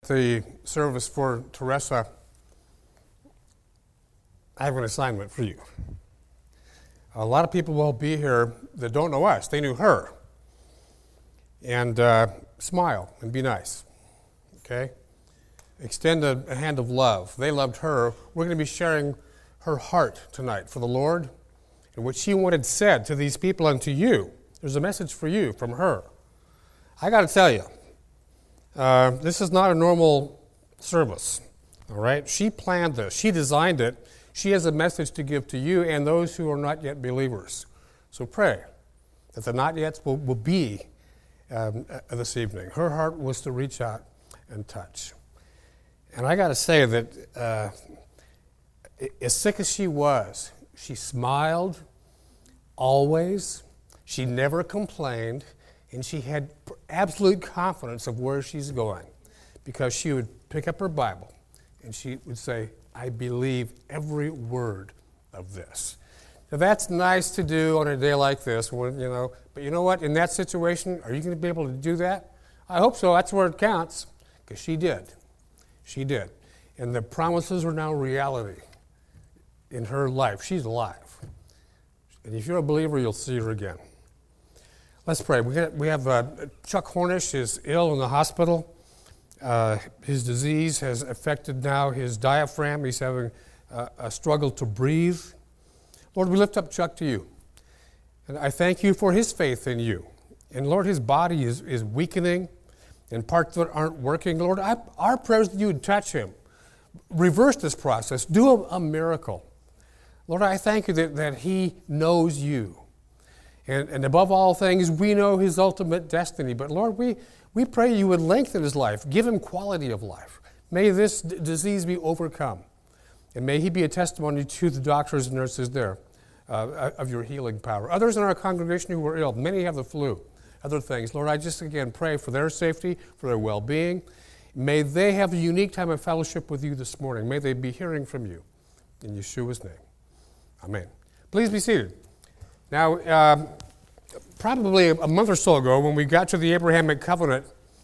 the service for Teresa, I have an assignment for you. A lot of people will be here that don't know us. They knew her. And smile and be nice, okay? Extend a hand of love. They loved her. We're going to be sharing her heart tonight for the Lord and what she wanted said to these people and to you. There's a message for you from her. I got to tell you, this is not a normal service, all right? She planned this. She designed it. She has a message to give to you and those who are not yet believers. So pray that the not-yets will be this evening. Her heart was to reach out and touch. And I got to say that as sick as she was, she smiled always. She never complained. And she had absolute confidence of where she's going because she would pick up her Bible and she would say, I believe every word of this. Now that's nice to do on a day like this, when, but you know what? In that situation, are you going to be able to do that? I hope so. That's where it counts, because she did. She did. And the promises are now reality in her life. She's alive. And if you're a believer, you'll see her again. Let's pray. We have Chuck Hornish is ill in the hospital. His disease has affected now his diaphragm. He's having a struggle to breathe. Lord, we lift up Chuck to you. And I thank you for his faith in you. And Lord, his body is weakening and parts that aren't working. Lord, our prayers that you would touch him. Reverse this process. Do a miracle. Lord, I thank you that he knows you. And above all things, we know his ultimate destiny. But Lord, we pray you would lengthen his life, give him quality of life. May this disease be overcome. And may he be a testimony to the doctors and nurses there of your healing power. Others in our congregation who are ill, many have the flu, other things. Lord, I just again pray for their safety, for their well-being. May they have a unique time of fellowship with you this morning. May they be hearing from you. In Yeshua's name. Amen. Please be seated. Now, probably a month or so ago, when we got to the Abrahamic covenant,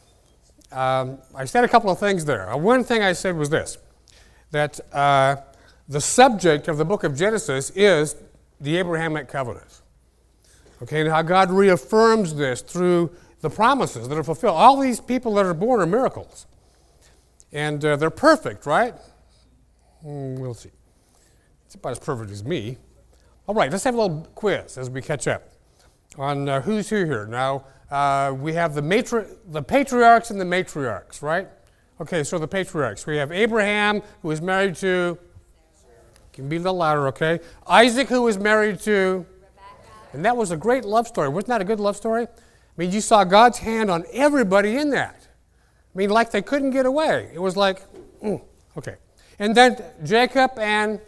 I said a couple of things there. One thing I said was this, that the subject of the book of Genesis is the Abrahamic covenant. Okay, and how God reaffirms this through the promises that are fulfilled. All these people that are born are miracles. And they're perfect, right? We'll see. It's about as perfect as me. All right, let's have a little quiz as we catch up on who's who here. Now, we have the patriarchs and the matriarchs, right? Okay, so the patriarchs. We have Abraham, who was married to, can be a little louder, okay? Isaac, who was married to, and that was a great love story. Wasn't that a good love story? I mean, you saw God's hand on everybody in that. I mean, like they couldn't get away. It was like, okay. And then Jacob and,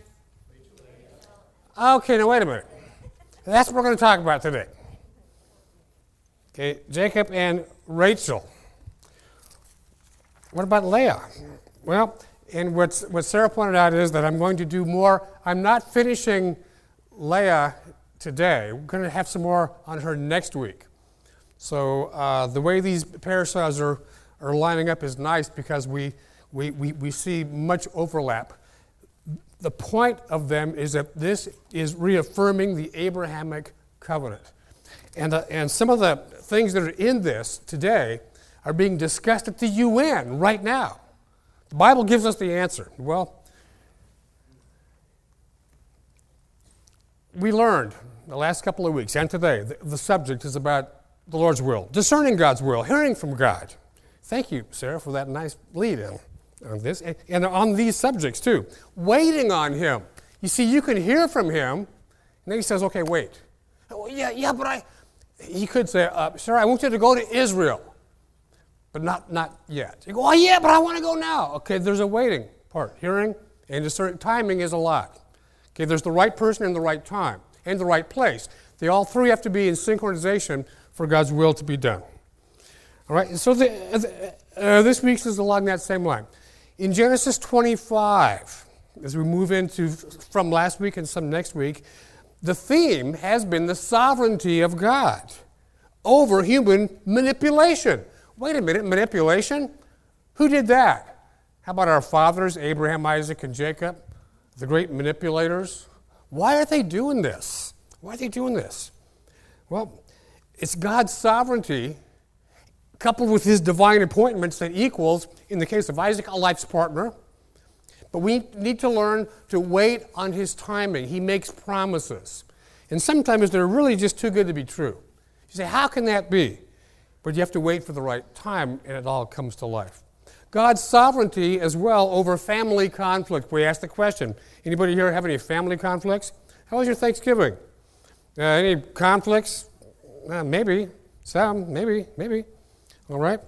okay, now wait a minute. That's what we're going to talk about today. Okay, Jacob and Rachel. What about Leah? Well, and what Sarah pointed out is that I'm going to do more. I'm not finishing Leah today. We're going to have some more on her next week. So the way these parashahs are lining up is nice because we see much overlap. The point of them is that this is reaffirming the Abrahamic covenant. And some of the things that are in this today are being discussed at the UN right now. The Bible gives us the answer. Well, we learned the last couple of weeks and today the subject is about the Lord's will, discerning God's will, hearing from God. Thank you, Sarah, for that nice lead in on this and on these subjects too. Waiting on Him. You see, you can hear from Him, and then He says, okay, wait. Oh, yeah, but He could say, Sarah, I want you to go to Israel, but not yet. You go, oh, yeah, but I want to go now. Okay, there's a waiting part. Hearing and discerning. Timing is a lot. Okay, there's the right person in the right time and the right place. They all three have to be in synchronization for God's will to be done. All right, so this week's is along that same line. In Genesis 25, as we move into from last week and some next week, the theme has been the sovereignty of God over human manipulation. Wait a minute, manipulation? Who did that? How about our fathers, Abraham, Isaac, and Jacob, the great manipulators? Why are they doing this? Why are they doing this? Well, it's God's sovereignty coupled with his divine appointments that equals, in the case of Isaac, a life's partner. But we need to learn to wait on his timing. He makes promises. And sometimes they're really just too good to be true. You say, how can that be? But you have to wait for the right time, and it all comes to life. God's sovereignty as well over family conflict. We ask the question, anybody here have any family conflicts? How was your Thanksgiving? Any conflicts? Maybe. Some. Maybe. All right?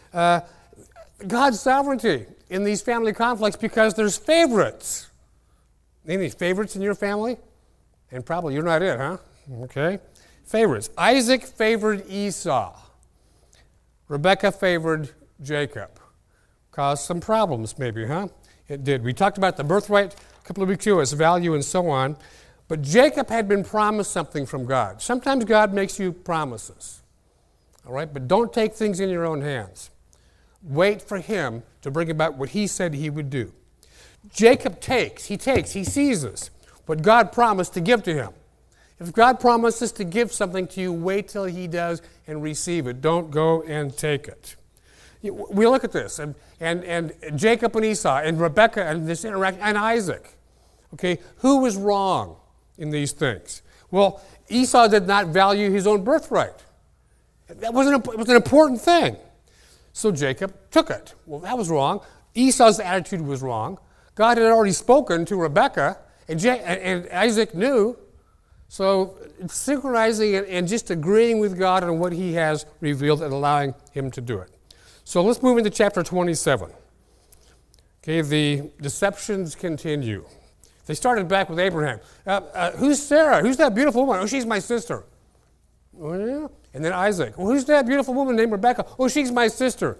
God's sovereignty in these family conflicts because there's favorites. Any favorites in your family? And probably you're not it, huh? Okay. Favorites. Isaac favored Esau. Rebekah favored Jacob. Caused some problems maybe, huh? It did. We talked about the birthright a couple of weeks ago, its value and so on. But Jacob had been promised something from God. Sometimes God makes you promises. All right? But don't take things in your own hands. Wait for him to bring about what he said he would do. Jacob he seizes what God promised to give to him. If God promises to give something to you, wait till he does and receive it. Don't go and take it. We look at this, and Jacob and Esau, and Rebekah, and this interaction, and Isaac. Okay, who was wrong in these things? Well, Esau did not value his own birthright. It was an important thing. So Jacob took it. Well, that was wrong. Esau's attitude was wrong. God had already spoken to Rebekah, and Isaac knew. So synchronizing and just agreeing with God on what he has revealed and allowing him to do it. So let's move into chapter 27. Okay, the deceptions continue. They started back with Abraham. Who's Sarah? Who's that beautiful woman? Oh, she's my sister. Oh, yeah. And then Isaac. Well, who's that beautiful woman named Rebekah? Oh, she's my sister.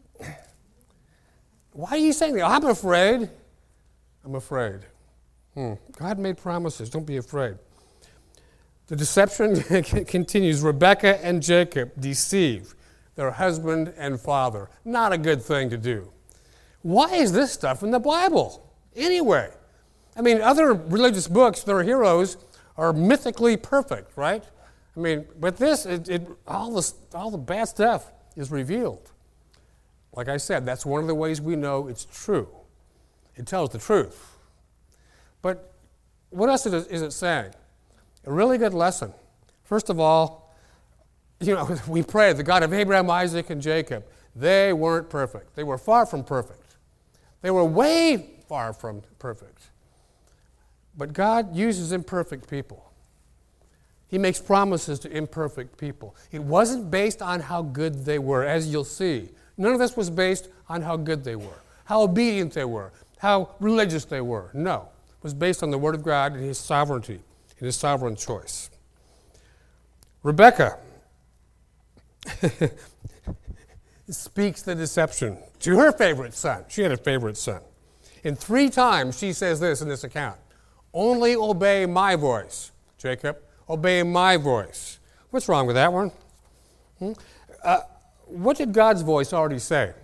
Why are you saying that? I'm afraid. I'm afraid. God made promises. Don't be afraid. The deception continues. Rebekah and Jacob deceive their husband and father. Not a good thing to do. Why is this stuff in the Bible? Anyway, I mean, other religious books, their heroes are mythically perfect, right? I mean, but this, all the bad stuff is revealed. Like I said, that's one of the ways we know it's true. It tells the truth. But what else is it saying? A really good lesson. First of all, we pray, the God of Abraham, Isaac, and Jacob, they weren't perfect. They were far from perfect. They were way far from perfect. But God uses imperfect people. He makes promises to imperfect people. It wasn't based on how good they were, as you'll see. None of this was based on how good they were, how obedient they were, how religious they were. No. It was based on the Word of God and his sovereignty and his sovereign choice. Rebekah speaks the deception to her favorite son. She had a favorite son. And 3 times she says this in this account. Only obey my voice, Jacob. Obey my voice. What's wrong with that one? What did God's voice already say?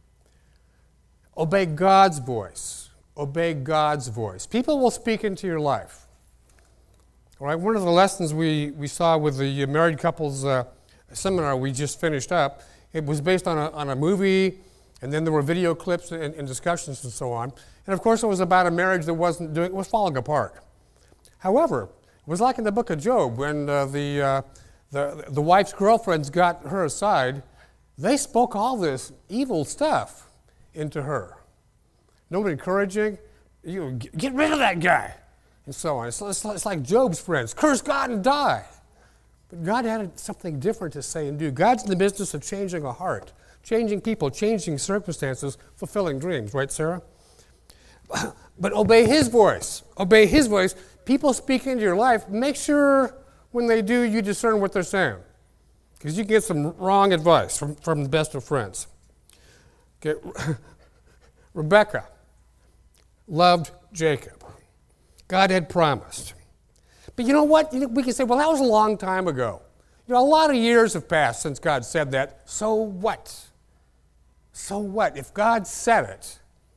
Obey God's voice. Obey God's voice. People will speak into your life. All right, one of the lessons we saw with the married couples seminar we just finished up, it was based on a movie, and then there were video clips and discussions and so on. And of course, it was about a marriage that was falling apart. However, it was like in the book of Job when the wife's girlfriends got her aside. They spoke all this evil stuff into her. No encouraging, get rid of that guy, and so on. It's like Job's friends, curse God and die. But God had something different to say and do. God's in the business of changing a heart, changing people, changing circumstances, fulfilling dreams, right, Sarah? But obey his voice. Obey his voice. People speak into your life. Make sure when they do, you discern what they're saying. Because you get some wrong advice from the best of friends. Okay. Rebekah loved Jacob. God had promised. But you know what? We can say, well, that was a long time ago. A lot of years have passed since God said that. So what? So what? If God said it,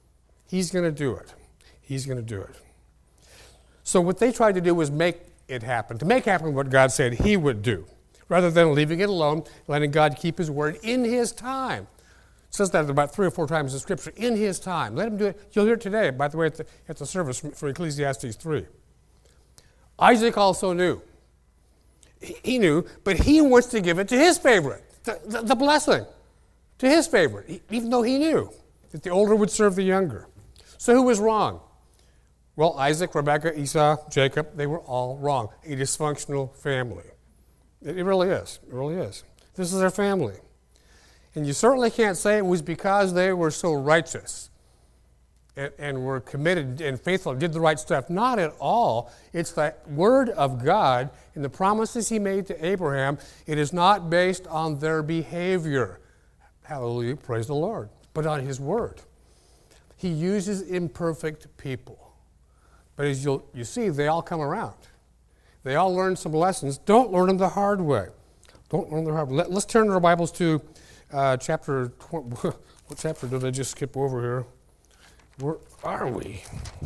He's going to do it. He's going to do it. So what they tried to do was make it happen, to make happen what God said he would do, rather than leaving it alone, letting God keep his word in his time. It says that about 3 or 4 times in Scripture, in his time. Let him do it. You'll hear it today, by the way, at the service for Ecclesiastes 3. Isaac also knew. He knew, but he wants to give it to his favorite, the blessing, to his favorite, even though he knew that the older would serve the younger. So who was wrong? Well, Isaac, Rebekah, Esau, Jacob, they were all wrong. A dysfunctional family. It really is. It really is. This is their family. And you certainly can't say it was because they were so righteous and were committed and faithful and did the right stuff. Not at all. It's the word of God and the promises he made to Abraham. It is not based on their behavior. Hallelujah, praise the Lord. But on his word. He uses imperfect people. But as you see, they all come around. They all learn some lessons. Don't learn them the hard way. Don't learn them the hard way. Let's turn our Bibles to chapter 20. What chapter did I just skip over here? Where are we?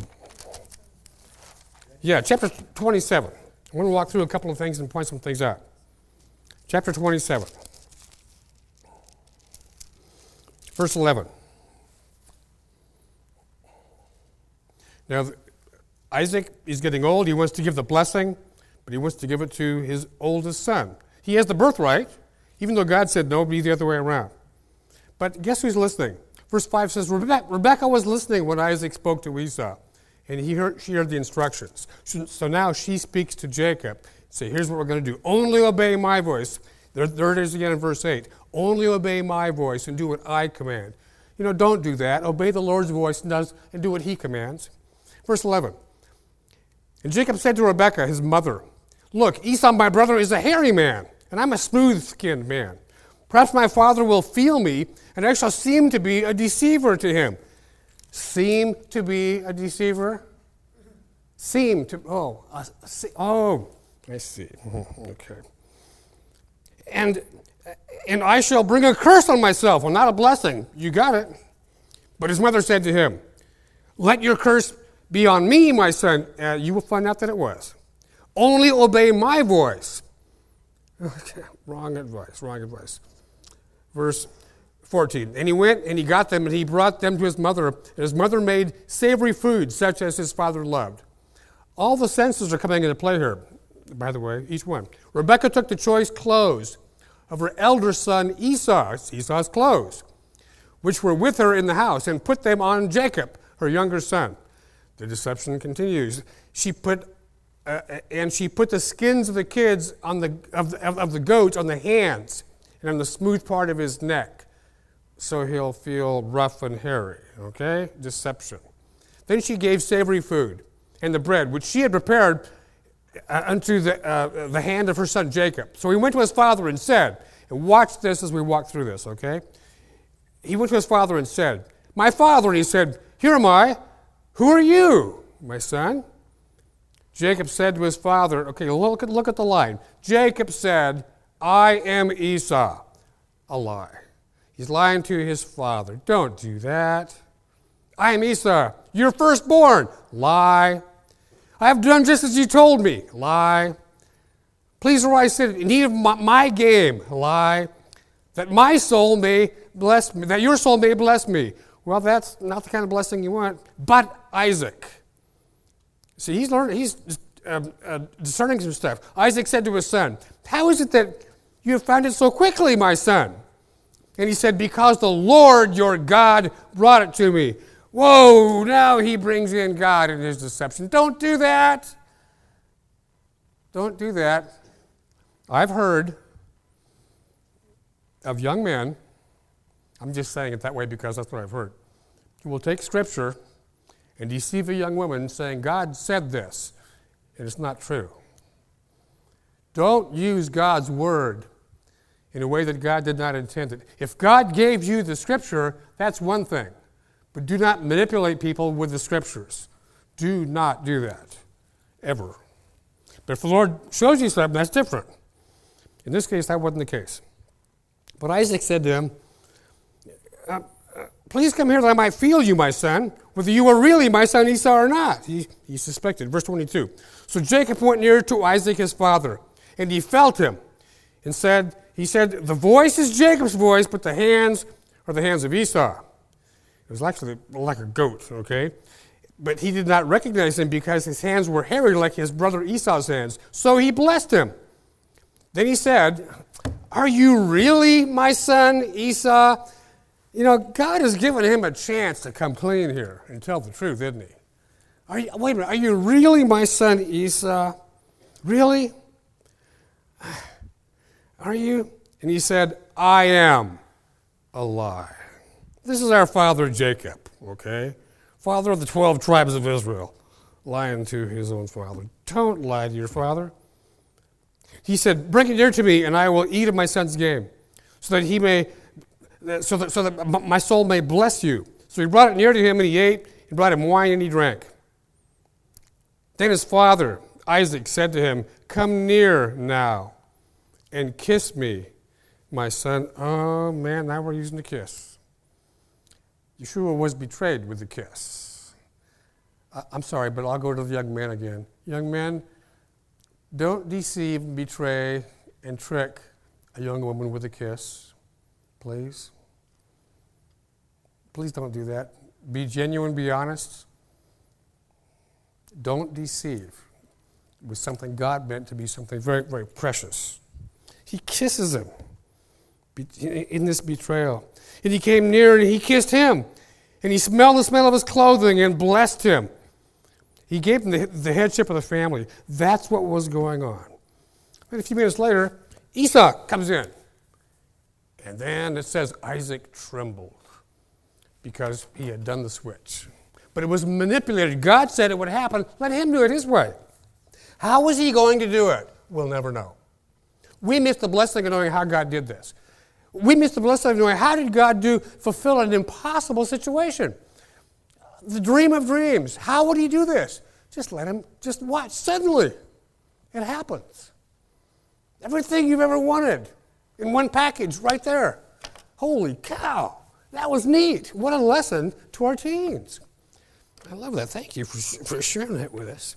Yeah, chapter 27. I want to walk through a couple of things and point some things out. Chapter 27. Verse 11. Now, Isaac is getting old. He wants to give the blessing, but he wants to give it to his oldest son. He has the birthright, even though God said no, be the other way around. But guess who's listening? Verse 5 says, Rebekah was listening when Isaac spoke to Esau, and she heard the instructions. So now she speaks to Jacob. Say, here's what we're going to do. Only obey my voice. There it is again in verse 8. Only obey my voice and do what I command. Don't do that. Obey the Lord's voice and do what he commands. Verse 11. And Jacob said to Rebekah, his mother, look, Esau, my brother, is a hairy man, and I'm a smooth-skinned man. Perhaps my father will feel me, and I shall seem to be a deceiver to him. Seem to be a deceiver? Seem to, I see. Okay. And I shall bring a curse on myself, well, not a blessing. You got it. But his mother said to him, let your curse be on me, my son. You will find out that it was. Only obey my voice. Okay, wrong advice. Verse 14. And he went and he got them and he brought them to his mother. And his mother made savory food such as his father loved. All the senses are coming into play here, by the way, each one. Rebekah took the choice clothes of her elder son Esau's clothes, which were with her in the house, and put them on Jacob, her younger son. The deception continues. She put the skins of the kids of the goats on the hands and on the smooth part of his neck, so he'll feel rough and hairy. Okay, deception. Then she gave savory food and the bread which she had prepared unto the hand of her son Jacob. So he went to his father and said, and watch this as we walk through this. Okay, he went to his father and said, "My father," and he said, "Here am I. Who are you, my son?" Jacob said to his father, okay, look at the line. Jacob said, "I am Esau." A lie. He's lying to his father. Don't do that. "I am Esau, your firstborn." Lie. "I have done just as you told me." Lie. "Please arise, sit and eat of my game." Lie. "That my soul may bless me, that your soul may bless me." Well, that's not the kind of blessing you want. But Isaac. See, he's discerning some stuff. Isaac said to his son, "How is it that you have found it so quickly, my son?" And he said, "Because the Lord your God brought it to me." Whoa, now he brings in God in his deception. Don't do that. Don't do that. I've heard of young men, I'm just saying it that way because that's what I've heard, who will take Scripture and deceive a young woman saying, "God said this," and it's not true. Don't use God's word in a way that God did not intend it. If God gave you the Scripture, that's one thing. But do not manipulate people with the Scriptures. Do not do that, ever. But if the Lord shows you something, that's different. In this case, that wasn't the case. But Isaac said to him, "Please come here that I might feel you, my son. whether you are really my son Esau or not. He suspected. Verse 22. So Jacob went near to Isaac his father, and he felt him, and he said, the voice is Jacob's voice, but the hands are the hands of Esau. It was actually like a goat, okay? But he did not recognize him because his hands were hairy like his brother Esau's hands. So he blessed him. Then he said, are you really my son Esau? You know, God has given him a chance to come clean here and tell the truth, isn't he? Wait a minute, are you really my son Esau? Really? Are you? And he said, I am a lie. This is our father Jacob, okay? Father of the 12 tribes of Israel, lying to his own father. Don't lie to your father. He said, bring it near to me, and I will eat of my son's game, so that my soul may bless you. So he brought it near to him, and he ate, and brought him wine, and he drank. Then his father, Isaac, said to him, come near now, and kiss me, my son. Oh, man, now we're using the kiss. Yeshua was betrayed with the kiss. I'm sorry, but I'll go to the young man again. Young men, don't deceive, betray, and trick a young woman with a kiss, please. Please don't do that. Be genuine, be honest. Don't deceive with something God meant to be something very, very precious. He kisses him in this betrayal. And he came near and he kissed him. And he smelled the smell of his clothing and blessed him. He gave him the headship of the family. That's what was going on. And a few minutes later, Esau comes in. And then it says Isaac trembled because he had done the switch. But it was manipulated. God said it would happen. Let him do it his way. How was he going to do it? We'll never know. We miss the blessing of knowing how God did this. We miss the blessing of knowing how did God fulfill an impossible situation. The dream of dreams. How would he do this? Just watch. Suddenly, it happens. Everything you've ever wanted in one package right there. Holy cow. That was neat. What a lesson to our teens. I love that. Thank you for sharing that with us.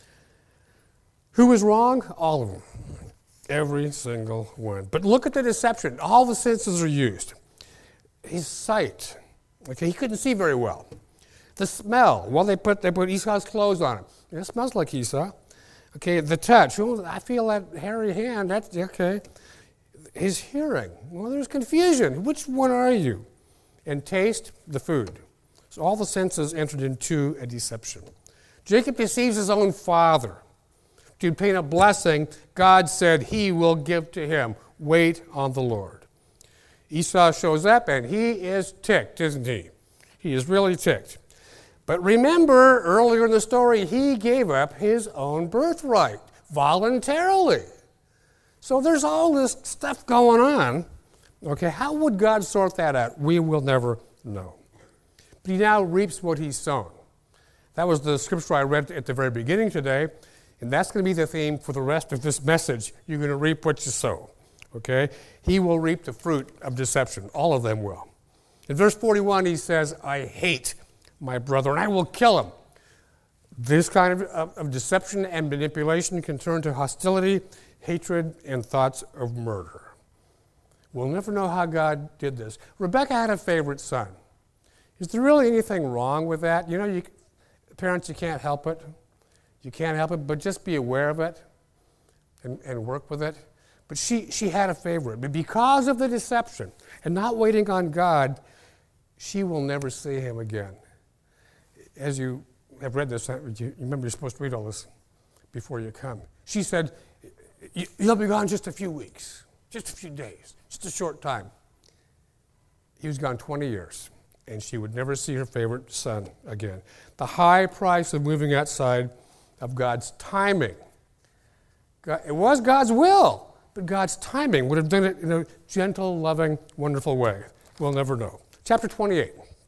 Who was wrong? All of them. Every single one. But look at the deception. All the senses are used. His sight. Okay, he couldn't see very well. The smell. Well, they put Esau's clothes on him. It smells like Esau. Okay, the touch. Oh, I feel that hairy hand. That's okay. His hearing. Well, there's confusion. Which one are you? And taste, the food. So all the senses entered into a deception. Jacob deceives his own father. To obtain a blessing, God said he will give to him. Wait on the Lord. Esau shows up and he is ticked, isn't he? He is really ticked. But remember, earlier in the story, he gave up his own birthright voluntarily. So there's all this stuff going on. Okay, how would God sort that out? We will never know. But he now reaps what he's sown. That was the scripture I read at the very beginning today, and that's going to be the theme for the rest of this message. You're going to reap what you sow. Okay? He will reap the fruit of deception. All of them will. In verse 41, he says, I hate my brother, and I will kill him. This kind of deception and manipulation can turn to hostility, hatred, and thoughts of murder. We'll never know how God did this. Rebecca had a favorite son. Is there really anything wrong with that? You know, parents, you can't help it. You can't help it, but just be aware of it and work with it. But she had a favorite. But because of the deception and not waiting on God, she will never see him again. As you have read this, you remember you're supposed to read all this before you come. She said, you'll be gone just a few weeks, just a few days, just a short time. He was gone 20 years, and she would never see her favorite son again. The high price of moving outside of God's timing. It was God's will, but God's timing would have done it in a gentle, loving, wonderful way. We'll never know. Chapter 28.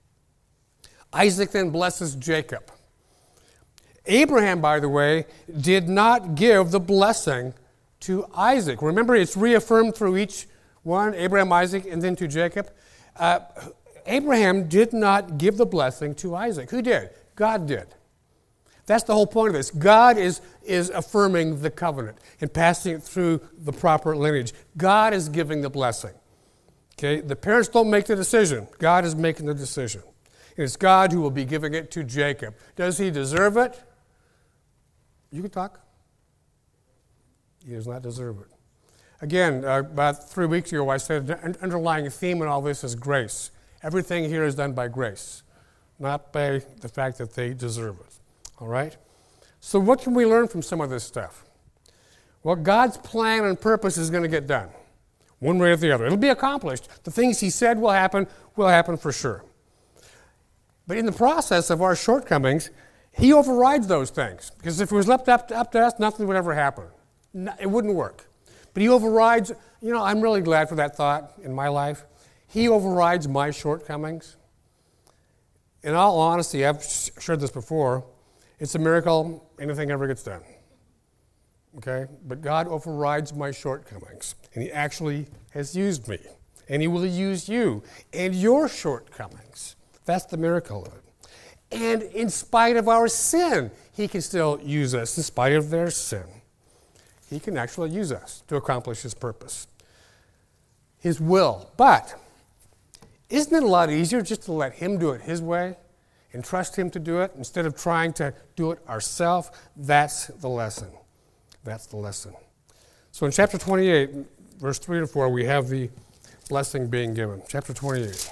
Isaac then blesses Jacob. Abraham, by the way, did not give the blessing to Isaac. Remember, it's reaffirmed through each one, Abraham, Isaac, and then to Jacob. Abraham did not give the blessing to Isaac. Who did? God did. That's the whole point of this. God is affirming the covenant and passing it through the proper lineage. God is giving the blessing. Okay? The parents don't make the decision. God is making the decision. And it's God who will be giving it to Jacob. Does he deserve it? You can talk. He does not deserve it. Again, about 3 weeks ago, I said an underlying theme in all this is grace. Everything here is done by grace, not by the fact that they deserve it. All right? So what can we learn from some of this stuff? Well, God's plan and purpose is going to get done, one way or the other. It'll be accomplished. The things he said will happen for sure. But in the process of our shortcomings, he overrides those things. Because if it was left up to us, nothing would ever happen. It wouldn't work. But he overrides, I'm really glad for that thought in my life. He overrides my shortcomings. In all honesty, I've shared this before, it's a miracle anything ever gets done. Okay? But God overrides my shortcomings. And he actually has used me. And he will use you and your shortcomings. That's the miracle of it. And in spite of our sin, he can still use us in spite of their sin. He can actually use us to accomplish his purpose, his will. But isn't it a lot easier just to let him do it his way and trust him to do it instead of trying to do it ourselves? That's the lesson. That's the lesson. So in chapter 28, verse 3 to 4, we have the blessing being given. Chapter 28.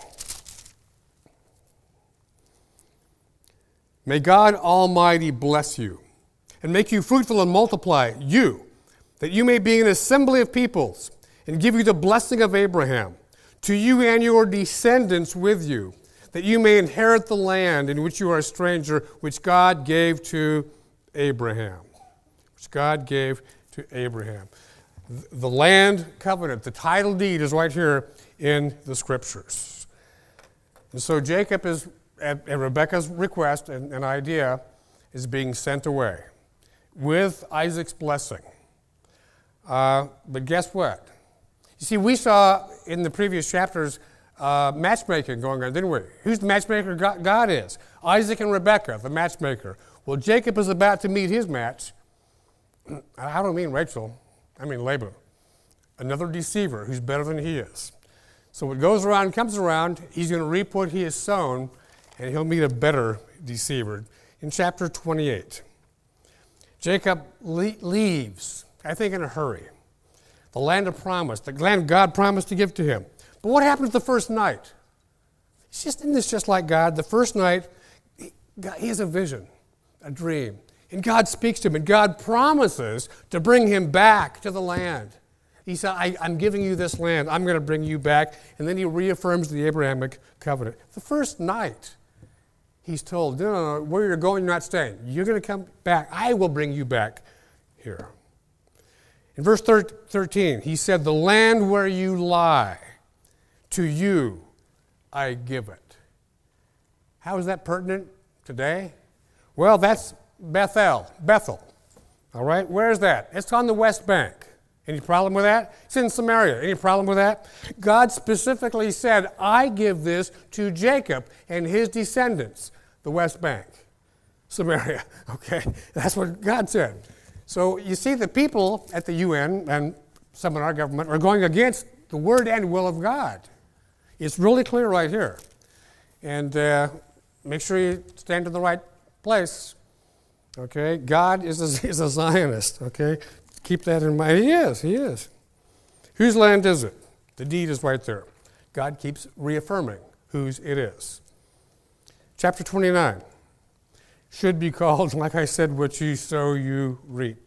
May God Almighty bless you and make you fruitful and multiply you, that you may be an assembly of peoples, and give you the blessing of Abraham, to you and your descendants with you, that you may inherit the land in which you are a stranger, which God gave to Abraham. Which God gave to Abraham. The land covenant, the title deed is right here in the Scriptures. And so Jacob is, at Rebekah's request and an idea, is being sent away with Isaac's blessing. But guess what? You see, we saw in the previous chapters matchmaking going on, didn't we? Who's the matchmaker? God is. Isaac and Rebekah, the matchmaker. Well, Jacob is about to meet his match. I don't mean Rachel. I mean Laban. Another deceiver who's better than he is. So what goes around comes around. He's going to reap what he has sown, and he'll meet a better deceiver. In chapter 28, Jacob leaves, I think in a hurry, the land of promise, the land God promised to give to him. But what happens the first night? Isn't this just like God? The first night, he has a vision, a dream. And God speaks to him, and God promises to bring him back to the land. He said, I'm giving you this land. I'm going to bring you back. And then he reaffirms the Abrahamic covenant. The first night, he's told, no, where you're going, you're not staying. You're going to come back. I will bring you back here. In verse 13, he said, the land where you lie, to you I give it. How is that pertinent today? Well, that's Bethel. All right, where is that? It's on the West Bank. Any problem with that? It's in Samaria. Any problem with that? God specifically said, I give this to Jacob and his descendants, the West Bank, Samaria. Okay, that's what God said. So you see, the people at the UN and some in our government are going against the word and will of God. It's really clear right here. And make sure you stand in the right place. Okay, God is a Zionist. Okay, keep that in mind. He is. Whose land is it? The deed is right there. God keeps reaffirming whose it is. Chapter 29 should be called, like I said, what you sow, you reap.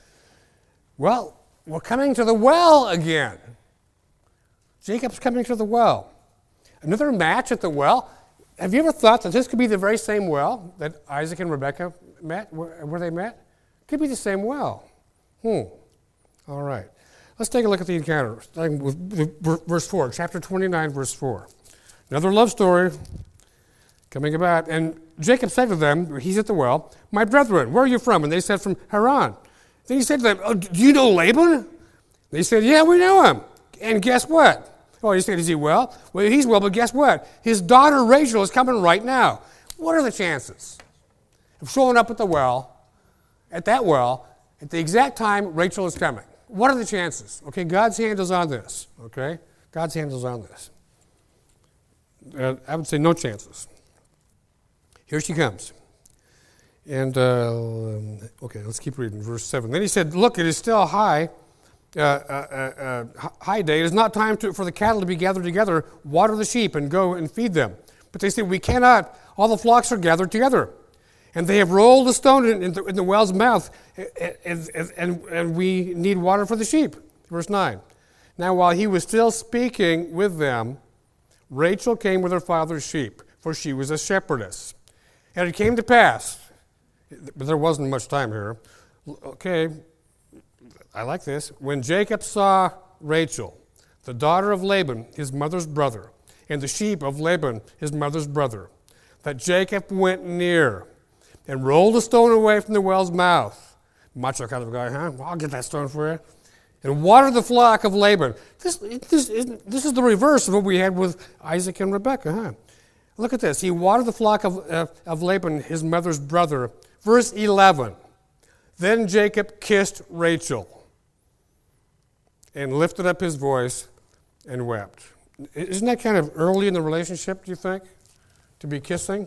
Well, we're coming to the well again. Jacob's coming to the well. Another match at the well. Have you ever thought that this could be the very same well that Isaac and Rebekah met, where they met? Could be the same well. All right. Let's take a look at the encounter, starting with verse 4, chapter 29, verse 4. Another love story coming about. And Jacob said to them, he's at the well, my brethren, where are you from? And they said, from Haran. Then he said to them, do you know Laban? They said, yeah, we know him. And guess what? Oh, you said, is he well? Well, he's well, but guess what? His daughter Rachel is coming right now. What are the chances of showing up at that well, at the exact time Rachel is coming? What are the chances? Okay, God's hand is on this, okay? God's hand is on this. I would say no chances. Here she comes. And, okay, let's keep reading. Verse 7. Then he said, look, it is still high day. It is not time for the cattle to be gathered together. Water the sheep and go and feed them. But they said, we cannot. All the flocks are gathered together. And they have rolled a stone in the well's mouth, and we need water for the sheep. Verse 9. Now while he was still speaking with them, Rachel came with her father's sheep, for she was a shepherdess. And it came to pass, but there wasn't much time here. Okay, I like this. When Jacob saw Rachel, the daughter of Laban, his mother's brother, and the sheep of Laban, his mother's brother, that Jacob went near and rolled a stone away from the well's mouth. Macho kind of guy, huh? Well, I'll get that stone for you. And watered the flock of Laban. This is the reverse of what we had with Isaac and Rebekah, huh? Look at this. He watered the flock of Laban, his mother's brother. Verse 11. Then Jacob kissed Rachel and lifted up his voice and wept. Isn't that kind of early in the relationship, do you think, to be kissing?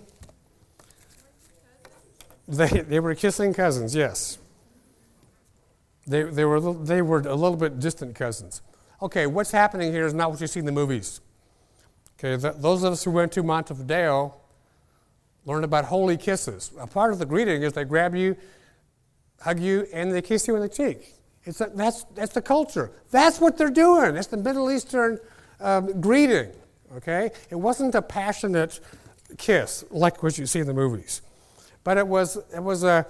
They were kissing cousins, yes. They were a little bit distant cousins. Okay, what's happening here is not what you see in the movies. Okay, those of us who went to Montevideo learned about holy kisses. A part of the greeting is they grab you, hug you, and they kiss you on the cheek. That's the culture. That's what they're doing. That's the Middle Eastern greeting. Okay, it wasn't a passionate kiss like what you see in the movies, but it was a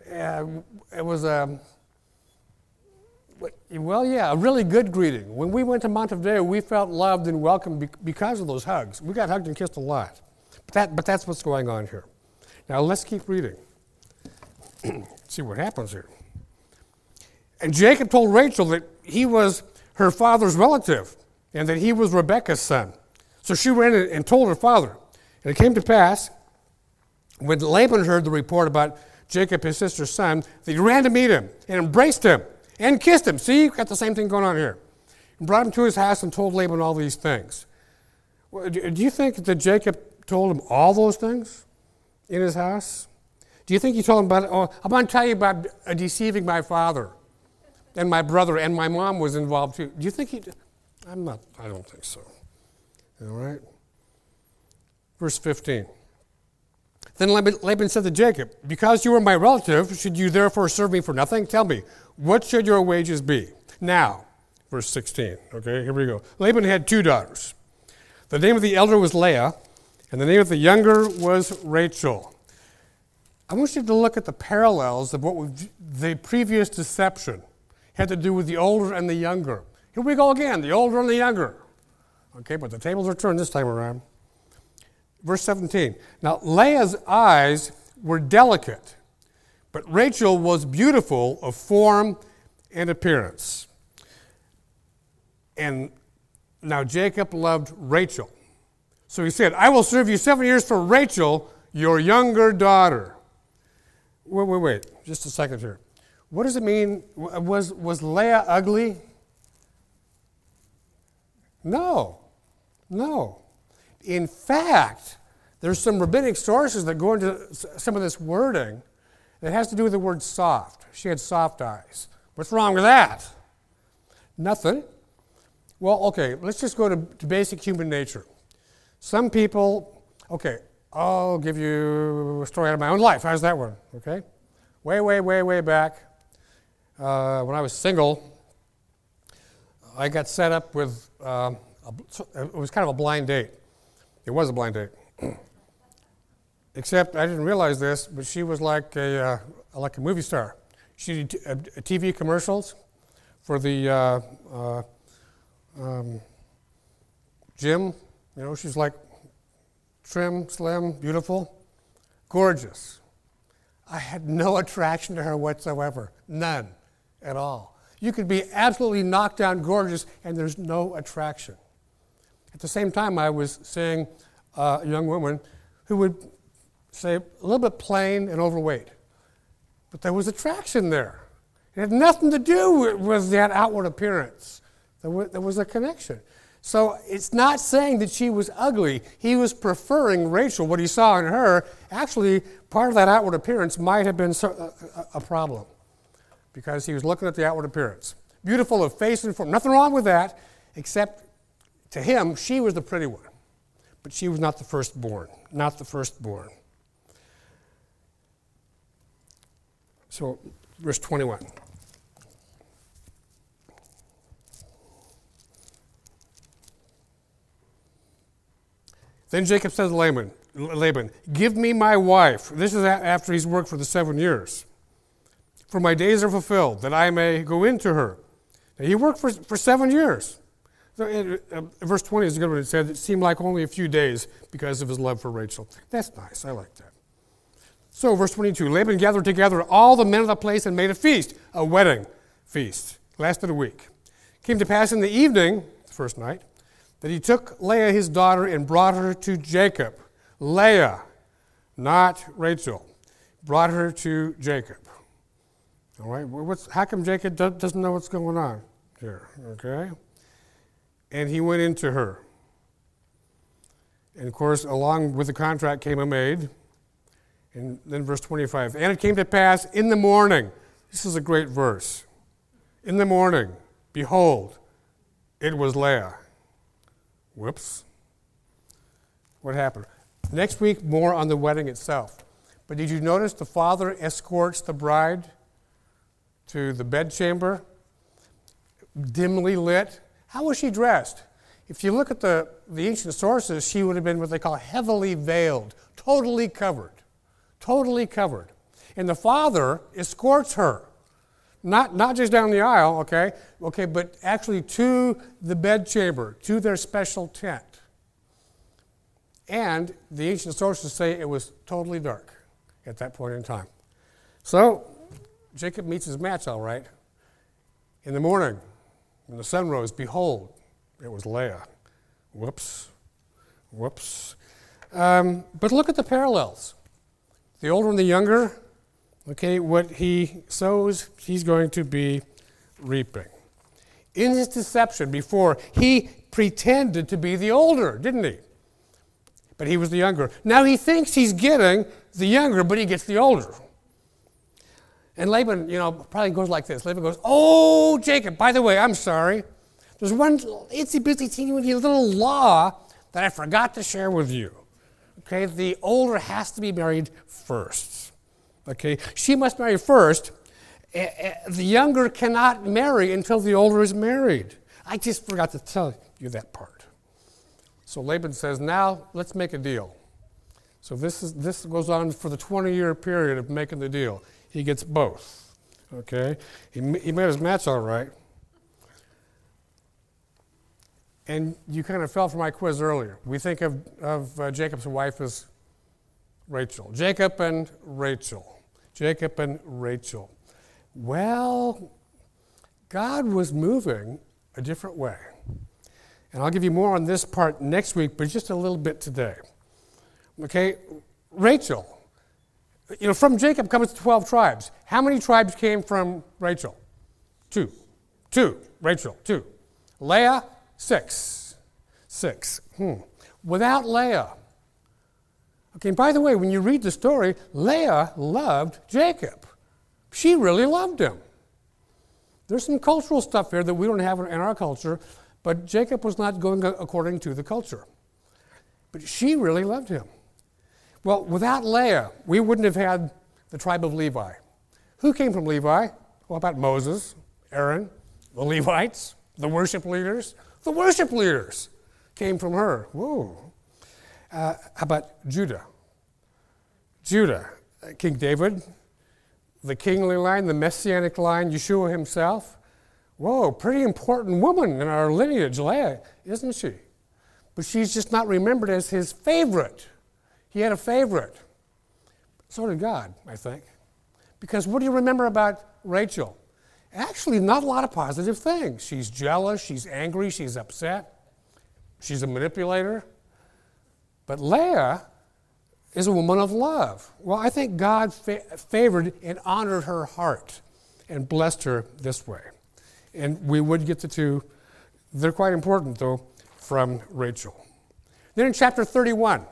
really good greeting. When we went to Montevideo, we felt loved and welcomed because of those hugs. We got hugged and kissed a lot. But that's what's going on here. Now let's keep reading. See what happens here. And Jacob told Rachel that he was her father's relative and that he was Rebekah's son. So she ran and told her father. And it came to pass, when Laban heard the report about Jacob, his sister's son, that he ran to meet him and embraced him and kissed him. See, you've got the same thing going on here. And brought him to his house and told Laban all these things. Well, do you think that Jacob told him all those things in his house? Do you think he told him about, I'm going to tell you about deceiving my father and my brother, and my mom was involved too. Do you think he did? I don't think so. All right. Verse 15. Then Laban said to Jacob, because you are my relative, should you therefore serve me for nothing? Tell me, what should your wages be? Now, verse 16. Okay, here we go. Laban had 2 daughters. The name of the elder was Leah, and the name of the younger was Rachel. I want you to look at the parallels of what the previous deception had to do with the older and the younger. Here we go again, the older and the younger. Okay, but the tables are turned this time around. Verse 17. Now, Leah's eyes were delicate, but Rachel was beautiful of form and appearance. And now Jacob loved Rachel. So he said, I will serve you 7 years for Rachel, your younger daughter. Wait, just a second here. What does it mean? Was Leah ugly? No. In fact, there's some rabbinic sources that go into some of this wording that has to do with the word soft. She had soft eyes. What's wrong with that? Nothing. Well, okay, let's just go to basic human nature. Some people, okay, I'll give you a story out of my own life. How's that one? Okay? Way back, when I was single, I got set up with, it was kind of a blind date. It was a blind date. Except I didn't realize this, but she was like a movie star. She did TV commercials for the gym. You know, she's like trim, slim, beautiful, gorgeous. I had no attraction to her whatsoever. None at all. You could be absolutely knocked down gorgeous and there's no attraction. At the same time, I was seeing a young woman who would say a little bit plain and overweight. But there was attraction there. It had nothing to do with that outward appearance. There was a connection. So it's not saying that she was ugly. He was preferring Rachel. What he saw in her, actually, part of that outward appearance might have been a problem because he was looking at the outward appearance. Beautiful of face and form. Nothing wrong with that, except to him, she was the pretty one. But she was not the firstborn. Not the firstborn. So, verse 21. Then Jacob said to Laban, give me my wife. This is after he's worked for the 7 years. For my days are fulfilled, that I may go into her. Now, he worked for 7 years. So verse 20 is a good one. It said it seemed like only a few days because of his love for Rachel. That's nice. I like that. So, verse 22, Laban gathered together all the men of the place and made a feast, a wedding feast. Lasted a week. Came to pass in the evening, the first night, that he took Leah his daughter and brought her to Jacob. Leah, not Rachel, brought her to Jacob. All right, how come Jacob doesn't know what's going on here? Okay. And he went into her. And of course, along with the contract came a maid. And then verse 25, and it came to pass in the morning. This is a great verse. In the morning, behold, it was Leah. Whoops. What happened? Next week, more on the wedding itself. But did you notice the father escorts the bride to the bedchamber, dimly lit? How was she dressed? If you look at the ancient sources, she would have been what they call heavily veiled, totally covered. Totally covered. And the father escorts her. Not just down the aisle, okay, but actually to the bedchamber, to their special tent. And the ancient sources say it was totally dark at that point in time. So Jacob meets his match all right. In the morning, when the sun rose, behold, it was Leah. Whoops. But look at the parallels. The older and the younger, okay, what he sows, he's going to be reaping. In his deception before, he pretended to be the older, didn't he? But he was the younger. Now he thinks he's getting the younger, but he gets the older. And Laban, probably goes like this. Laban goes, oh, Jacob, by the way, I'm sorry. There's one itsy-bitsy teeny little law that I forgot to share with you. Okay, the older has to be married first. Okay, she must marry first. The younger cannot marry until the older is married. I just forgot to tell you that part. So Laban says, now let's make a deal. So this goes on for the 20-year period of making the deal. He gets both. Okay, he made his match all right. And you kind of fell for my quiz earlier. We think of Jacob's wife as Rachel. Jacob and Rachel. Well, God was moving a different way. And I'll give you more on this part next week, but just a little bit today. Okay, Rachel. From Jacob comes 12 tribes. How many tribes came from Rachel? Two. Rachel, 2. Leah, 6. Without Leah. Okay, and by the way, when you read the story, Leah loved Jacob. She really loved him. There's some cultural stuff here that we don't have in our culture, but Jacob was not going according to the culture. But she really loved him. Well, without Leah, we wouldn't have had the tribe of Levi. Who came from Levi? What about Moses, Aaron, the Levites, the worship leaders? The worship leaders came from her. Whoa. How about Judah? King David, the kingly line, the messianic line, Yeshua himself. Whoa, pretty important woman in our lineage, Leah, isn't she? But she's just not remembered as his favorite. He had a favorite. So did God, I think. Because what do you remember about Rachel? Actually, not a lot of positive things. She's jealous, she's angry, she's upset. She's a manipulator. But Leah is a woman of love. Well, I think God favored and honored her heart and blessed her this way. And we would get the two. They're quite important, though, from Rachel. Then in chapter 31,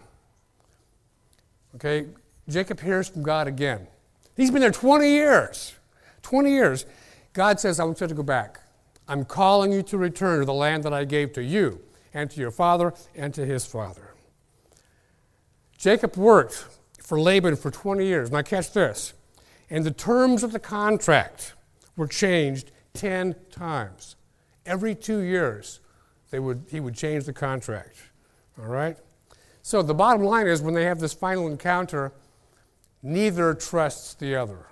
okay, Jacob hears from God again. He's been there 20 years. 20 years. God says, I want you to go back. I'm calling you to return to the land that I gave to you and to your father and to his father. Jacob worked for Laban for 20 years. Now catch this. And the terms of the contract were changed 10 times. Every 2 years, he would change the contract. All right? So the bottom line is when they have this final encounter, neither trusts the other.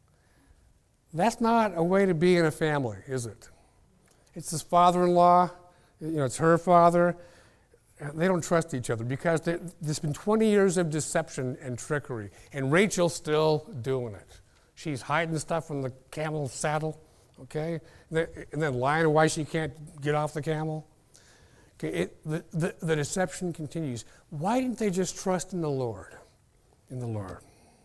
That's not a way to be in a family, is it? It's his father-in-law, it's her father. They don't trust each other because there's been 20 years of deception and trickery, and Rachel's still doing it. She's hiding stuff from the camel's saddle, okay? And then lying why she can't get off the camel. Okay, the deception continues. Why didn't they just trust in the Lord? In the Lord.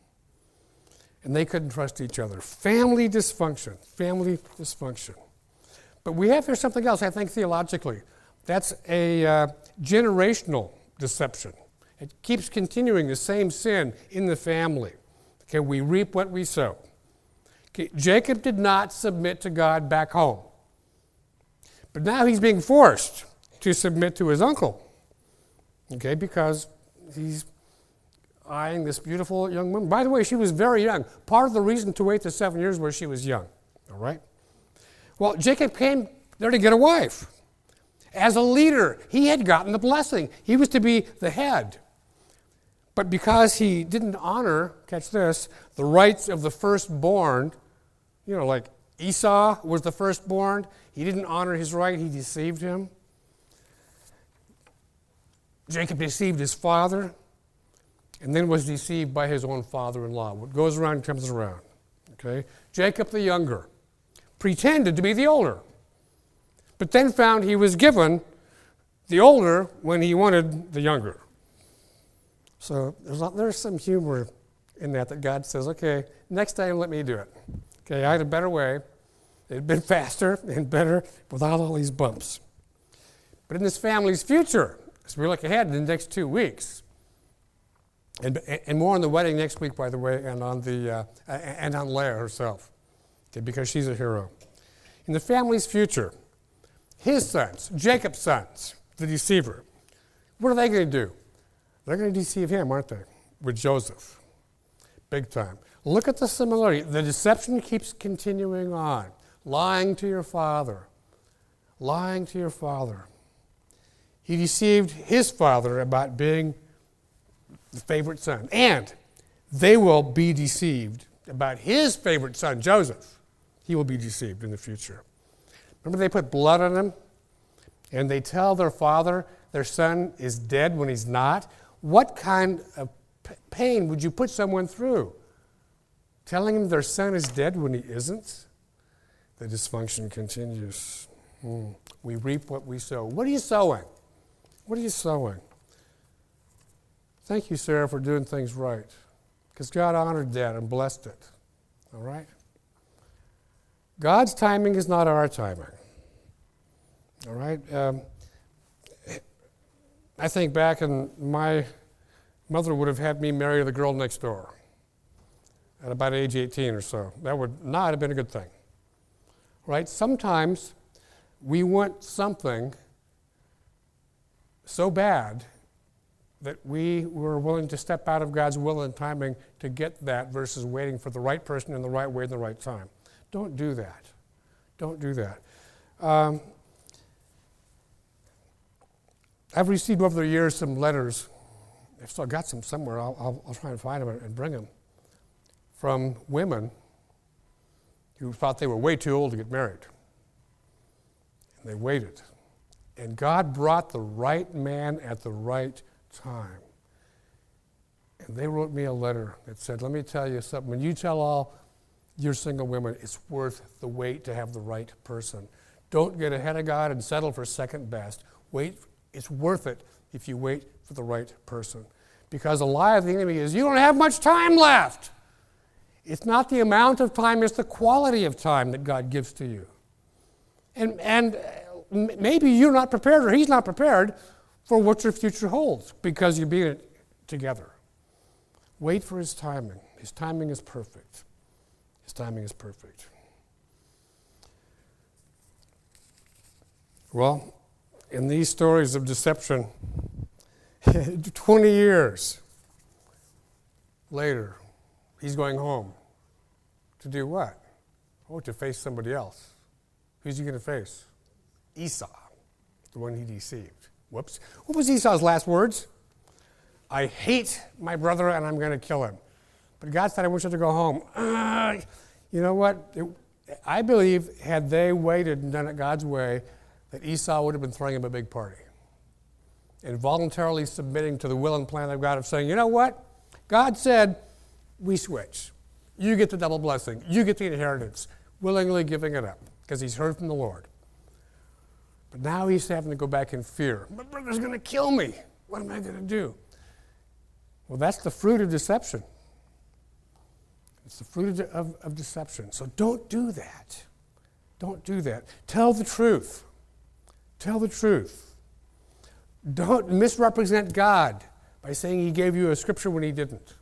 And they couldn't trust each other. Family dysfunction. Family dysfunction. But we have here something else, I think, theologically. That's a generational deception. It keeps continuing the same sin in the family. Okay, we reap what we sow. Okay, Jacob did not submit to God back home. But now he's being forced to submit to his uncle. Okay, because he's eyeing this beautiful young woman. By the way, she was very young. Part of the reason to wait the 7 years was she was young. All right? Well, Jacob came there to get a wife. As a leader, he had gotten the blessing. He was to be the head. But because he didn't honor, catch this, the rights of the firstborn, like Esau was the firstborn, he didn't honor his right, he deceived him. Jacob deceived his father, and then was deceived by his own father-in-law. What goes around comes around. Okay? Jacob the younger pretended to be the older, but then found he was given the older when he wanted the younger. So there's some humor in that God says, okay, next time let me do it. Okay, I had a better way. It had been faster and better without all these bumps. But in this family's future, as we look ahead in the next 2 weeks, and more on the wedding next week, by the way, and on Leah herself, okay, because she's a hero. In the family's future, his sons, Jacob's sons, the deceiver, what are they going to do? They're going to deceive him, aren't they? With Joseph. Big time. Look at the similarity. The deception keeps continuing on. Lying to your father. Lying to your father. He deceived his father about being the favorite son. And they will be deceived about his favorite son, Joseph. He will be deceived in the future. Remember they put blood on him? And they tell their father their son is dead when he's not? What kind of pain would you put someone through? Telling him their son is dead when he isn't? The dysfunction continues. We reap what we sow. What are you sowing? What are you sowing? Thank you, Sarah, for doing things right. Because God honored that and blessed it. All right? God's timing is not our timing. All right? I think back, and my mother would have had me marry the girl next door at about age 18 or so. That would not have been a good thing. Right? Sometimes we want something so bad that we were willing to step out of God's will and timing to get that versus waiting for the right person in the right way at the right time. Don't do that. Don't do that. I've received over the years some letters. I've still got some somewhere. I'll try and find them and bring them from women who thought they were way too old to get married. And they waited. And God brought the right man at the right time. And they wrote me a letter that said, let me tell you something. When you tell all your single women, it's worth the wait to have the right person. Don't get ahead of God and settle for second best. Wait It's worth it if you wait for the right person. Because the lie of the enemy is, you don't have much time left. It's not the amount of time, it's the quality of time that God gives to you. And maybe you're not prepared, or he's not prepared for what your future holds, because you're being together. Wait for his timing. His timing is perfect. His timing is perfect. Well, in these stories of deception, 20 years later, he's going home. To do what? Oh, to face somebody else. Who's he going to face? Esau, the one he deceived. Whoops. What was Esau's last words? I hate my brother and I'm going to kill him. But God said, I want you to go home. You know what? I believe had they waited and done it God's way, that Esau would have been throwing him a big party. And voluntarily submitting to the will and plan of God of saying, you know what? God said, we switch. You get the double blessing. You get the inheritance. Willingly giving it up because he's heard from the Lord. But now he's having to go back in fear. My brother's going to kill me. What am I going to do? Well, that's the fruit of deception. It's the fruit of deception. So don't do that. Don't do that. Tell the truth. Tell the truth. Don't misrepresent God by saying he gave you a scripture when he didn't.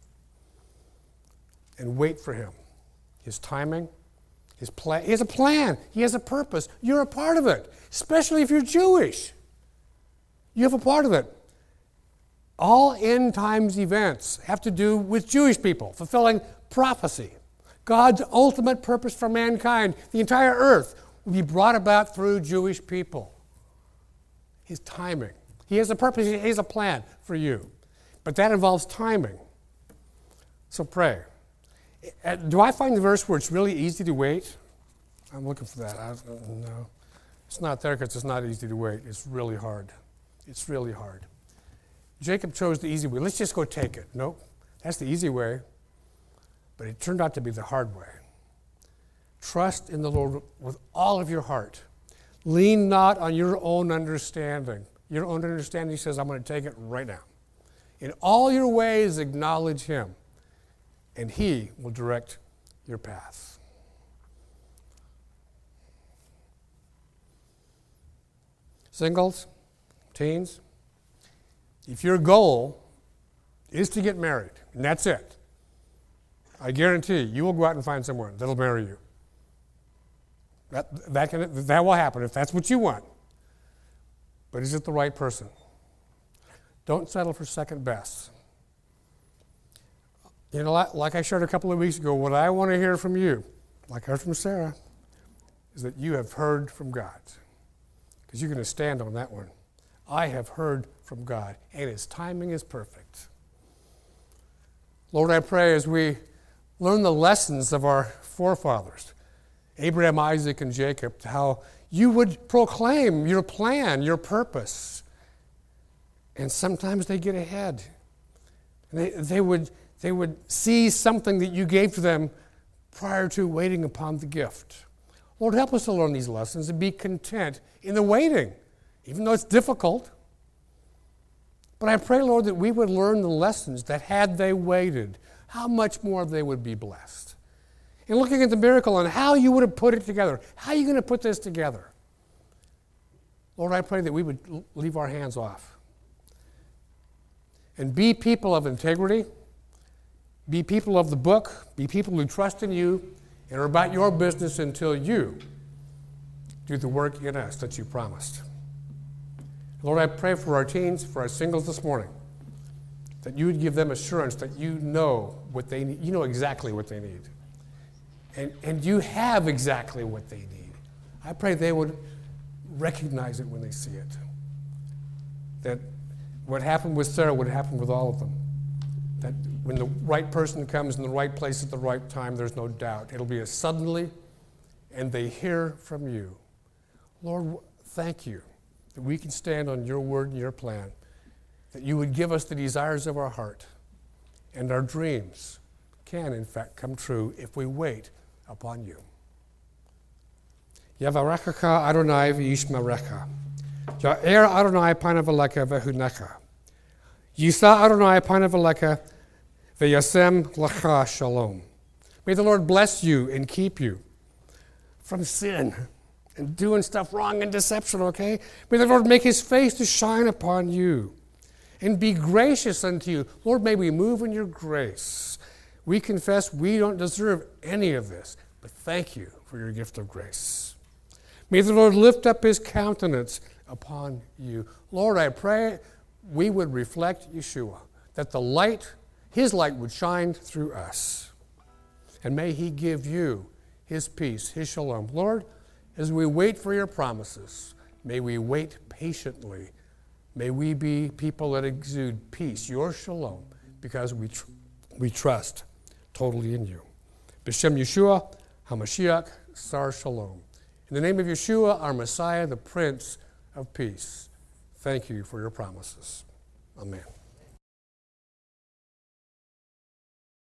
And wait for him. His timing, his plan. He has a plan. He has a purpose. You're a part of it, especially if you're Jewish. You have a part of it. All end times events have to do with Jewish people, fulfilling prophecy. God's ultimate purpose for mankind, the entire earth, will be brought about through Jewish people. His timing. He has a purpose, he has a plan for you. But that involves timing. So pray. Do I find the verse where it's really easy to wait? I'm looking for that. No. It's not there because it's not easy to wait. It's really hard. It's really hard. Jacob chose the easy way. Let's just go take it. Nope. That's the easy way. But it turned out to be the hard way. Trust in the Lord with all of your heart. Lean not on your own understanding. Your own understanding says, I'm going to take it right now. In all your ways, acknowledge him, and he will direct your path. Singles, teens, if your goal is to get married, and that's it, I guarantee you will go out and find someone that'll marry you. That will happen if that's what you want. But is it the right person? Don't settle for second best. You know, like I shared a couple of weeks ago, what I want to hear from you, like I heard from Sarah, is that you have heard from God. Because you're going to stand on that one. I have heard from God, and his timing is perfect. Lord, I pray as we learn the lessons of our forefathers, Abraham, Isaac, and Jacob, how you would proclaim your plan, your purpose. And sometimes they get ahead. They would see something that you gave to them prior to waiting upon the gift. Lord, help us to learn these lessons and be content in the waiting, even though it's difficult. But I pray, Lord, that we would learn the lessons that had they waited, how much more they would be blessed. And looking at the miracle and how you would have put it together. How are you going to put this together? Lord, I pray that we would leave our hands off and be people of integrity, be people of the book, be people who trust in you and are about your business until you do the work in us that you promised. Lord, I pray for our teens, for our singles this morning, that you would give them assurance that you know what they need. You know exactly what they need. And you have exactly what they need. I pray they would recognize it when they see it. That what happened with Sarah would happen with all of them. That when the right person comes in the right place at the right time, there's no doubt. It'll be a suddenly, and they hear from you. Lord, thank you that we can stand on your word and your plan, that you would give us the desires of our heart, and our dreams can, in fact, come true if we wait upon you. Yavarechecha Adonai v'yishmerecha. Ya'er Adonai panav alechem vehunecha. Yisa Adonai panav alechem veyasem lecha shalom. May the Lord bless you and keep you from sin and doing stuff wrong and deception, okay? May the Lord make his face to shine upon you and be gracious unto you. Lord, may we move in your grace. We confess we don't deserve any of this, but thank you for your gift of grace. May the Lord lift up his countenance upon you. Lord, I pray we would reflect Yeshua, that the light, his light would shine through us. And may he give you his peace, his shalom. Lord, as we wait for your promises, may we wait patiently. May we be people that exude peace, your shalom, because we trust totally in you. B'Shem Yeshua HaMashiach Sar Shalom. In the name of Yeshua, our Messiah, the Prince of Peace, thank you for your promises. Amen.